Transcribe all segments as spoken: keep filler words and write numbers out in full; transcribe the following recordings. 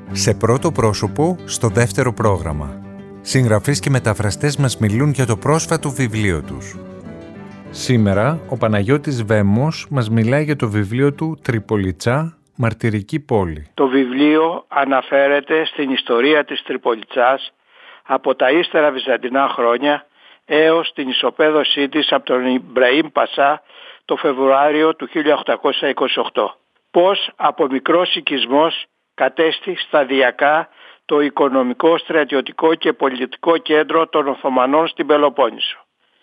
Σε πρώτο πρόσωπο, στο δεύτερο πρόγραμμα. Συγγραφείς και μεταφραστές μας μιλούν για το πρόσφατο βιβλίο τους. Σήμερα, ο Παναγιώτης Βέμος μας μιλάει για το βιβλίο του «Τριπολιτσά, μαρτυρική πόλη». Το βιβλίο αναφέρεται στην ιστορία της Τριπολιτσάς από τα ύστερα βυζαντινά χρόνια έως την ισοπαίδωσή της από τον Ιμπραήμ Πασά το Φεβρουάριο του χίλια οκτακόσια είκοσι οκτώ. Πώς από μικρός οικισμός κατέστη σταδιακά το οικονομικό, στρατιωτικό και πολιτικό κέντρο των Οθωμανών στην Πελοπόννησο.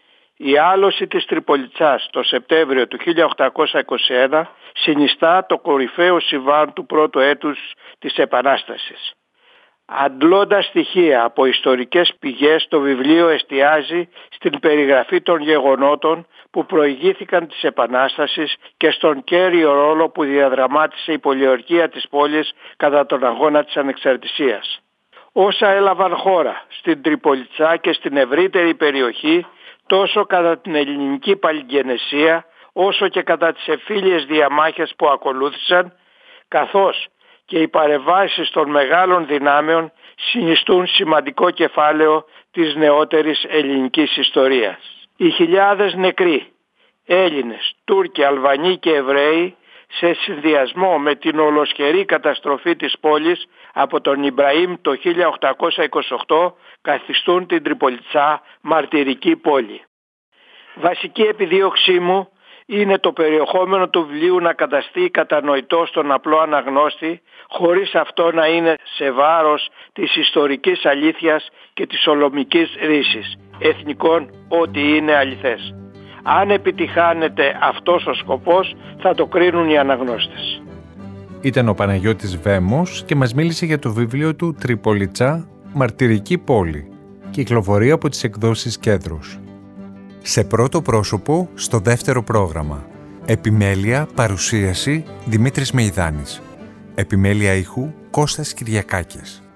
Η άλωση της Τριπολιτσάς το Σεπτέμβριο του χίλια οκτακόσια είκοσι ένα συνιστά το κορυφαίο συμβάν του πρώτου έτους της Επανάστασης. Αντλώντας στοιχεία από ιστορικές πηγές, το βιβλίο εστιάζει στην περιγραφή των γεγονότων που προηγήθηκαν της Επανάστασης και στον κέριο ρόλο που διαδραμάτισε η πολιορκία της πόλης κατά τον αγώνα της ανεξαρτησίας. Όσα έλαβαν χώρα στην Τριπολιτσά και στην ευρύτερη περιοχή, τόσο κατά την ελληνική παλιγγενεσία, όσο και κατά τις εμφύλιες διαμάχες που ακολούθησαν, καθώς και οι παρεμβάσεις των μεγάλων δυνάμεων συνιστούν σημαντικό κεφάλαιο της νεότερης ελληνικής ιστορίας. Οι χιλιάδες νεκροί, Έλληνες, Τούρκοι, Αλβανοί και Εβραίοι, σε συνδυασμό με την ολοσχερή καταστροφή της πόλης από τον Ιμπραήμ το χίλια οκτακόσια είκοσι οκτώ, καθιστούν την Τριπολιτσά μαρτυρική πόλη. Βασική επιδίωξή μου είναι το περιεχόμενο του βιβλίου να καταστεί κατανοητό στον απλό αναγνώστη, χωρίς αυτό να είναι σε βάρος της ιστορικής αλήθειας και της ολομικής ρίσης, εθνικών ό,τι είναι αληθές. Αν επιτυχάνεται αυτός ο σκοπός, θα το κρίνουν οι αναγνώστες. Ήταν ο Παναγιώτης Βέμος και μας μίλησε για το βιβλίο του «Τριπολιτσά, μαρτυρική πόλη», κυκλοφορεί από τις εκδόσεις Κέντρος. Σε πρώτο πρόσωπο, στο δεύτερο πρόγραμμα. Επιμέλεια, παρουσίαση, Δημήτρης Μεϊδάνης. Επιμέλεια ήχου, Κώστας Κυριακάκης.